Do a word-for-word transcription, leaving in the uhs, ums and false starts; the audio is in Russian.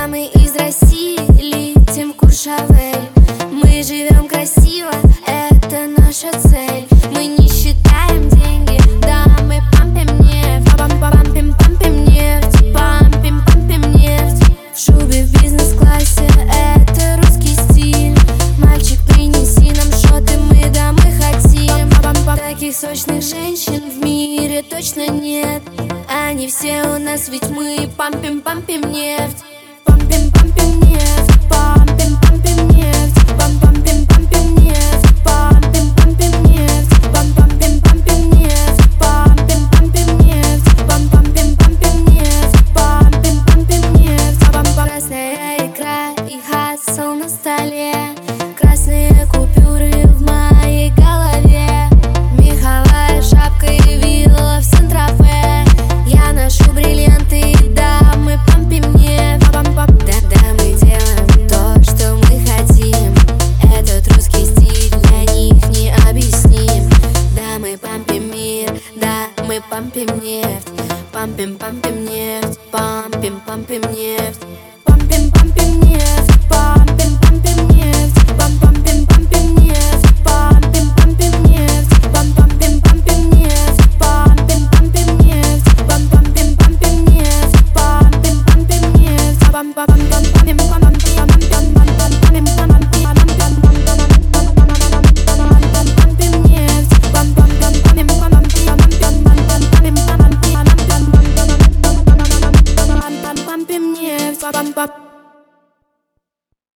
мы из России летим в Куршавель. Мы живем красиво, это наша цель. Мы не считаем деньги, да, мы пампим нефть. Пампим, пампим нефть, пампим, пампим нефть. В шубе в бизнес-классе, это русский стиль. Мальчик, принеси нам шоты, мы домой хотим. Таких сочных женщин в мире точно нет. Они все у нас, ведь мы пампим, пампим нефть. Пампим, пампим нефть, пампим, пампим нефть. Пам, пампим, пампим нефть, пампим, пампим нефть. Пам, пампим, пампим нефть, пампим, пампим нефть. Пам, пампим, пампим нефть, пампим, пампим нефть. Пам, красная икра и хасл на столе. Красные купюры в моей голове. Меховая шапка и вилла в Сан-Тропе. Я ношу бриллианты, да, мы пампим нефть. Да-да, мы делаем то, что мы хотим. Этот русский стиль для них не объясним. Да, мы пампим мир, да, мы пампим нефть. Пампим, пампим нефть, пампим, пампим нефть. Пампим, пампим нефть, пампим, пампим нефть. Пам, пампим, пампим нефть, пампим, пампим нефть. Пам, пампим, пампим нефть, пампим, пампим нефть. Пам, пампим, пампим нефть, пампим, пампим нефть. Пам, пам, пам, пам, пам, пам.